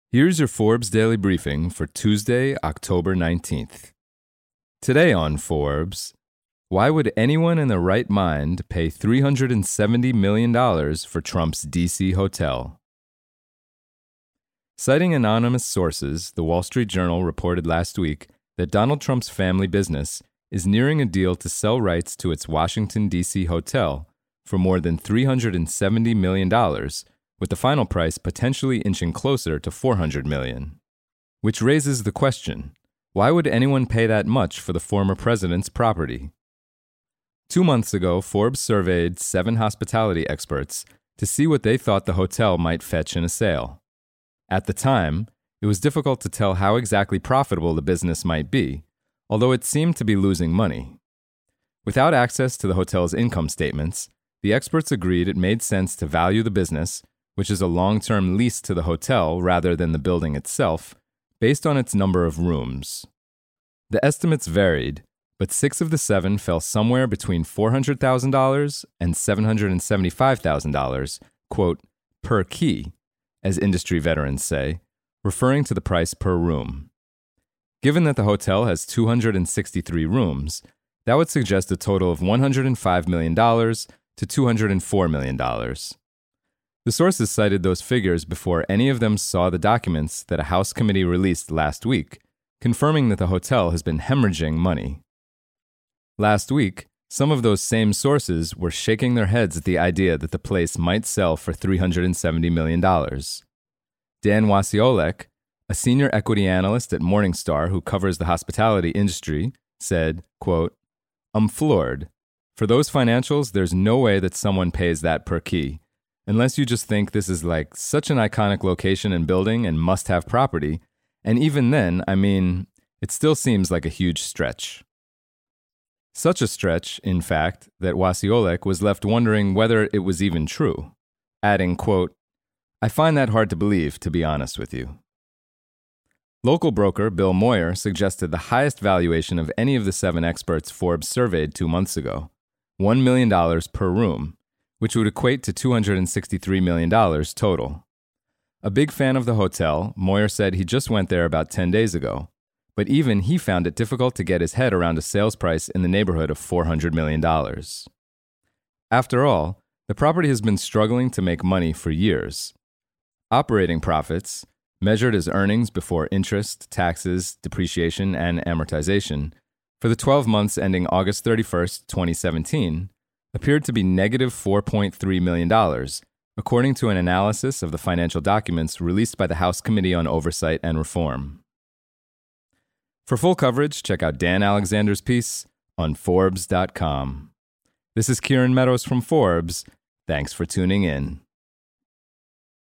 Here's your Forbes Daily Briefing for Tuesday, October 19th. Today on Forbes, why would anyone in their right mind pay $370 million for Trump's D.C. hotel? Citing anonymous sources, the Wall Street Journal reported last week that Donald Trump's family business is nearing a deal to sell rights to its Washington, D.C. hotel for more than $370 million, with the final price potentially inching closer to $400 million. Which raises the question, why would anyone pay that much for the former president's property? 2 months ago, Forbes surveyed 7 hospitality experts to see what they thought the hotel might fetch in a sale. At the time, it was difficult to tell how exactly profitable the business might be, although it seemed to be losing money. Without access to the hotel's income statements, the experts agreed it made sense to value the business, which is a long-term lease to the hotel rather than the building itself, based on its number of rooms. The estimates varied, but 6 of the 7 fell somewhere between $400,000 and $775,000, quote, per key, as industry veterans say, referring to the price per room. Given that the hotel has 263 rooms, that would suggest a total of $105 million to $204 million. The sources cited those figures before any of them saw the documents that a House committee released last week, confirming that the hotel has been hemorrhaging money. Last week, some of those same sources were shaking their heads at the idea that the place might sell for $370 million. Dan Wasiolek, a senior equity analyst at Morningstar who covers the hospitality industry, said, quote, "I'm floored. For those financials, there's no way that someone pays that per key. Unless you just think this is like such an iconic location and building and must-have property, and even then, it still seems like a huge stretch." Such a stretch, in fact, that Wasiolek was left wondering whether it was even true, adding, quote, "I find that hard to believe, to be honest with you." Local broker Bill Moyer suggested the highest valuation of any of the 7 experts Forbes surveyed 2 months ago, $1 million per room, which would equate to $263 million total. A big fan of the hotel, Moyer said he just went there about 10 days ago, but even he found it difficult to get his head around a sales price in the neighborhood of $400 million. After all, the property has been struggling to make money for years. Operating profits, measured as earnings before interest, taxes, depreciation, and amortization, for the 12 months ending August 31st, 2017, appeared to be negative $4.3 million, according to an analysis of the financial documents released by the House Committee on Oversight and Reform. For full coverage, check out Dan Alexander's piece on Forbes.com. This is Kieran Meadows from Forbes. Thanks for tuning in.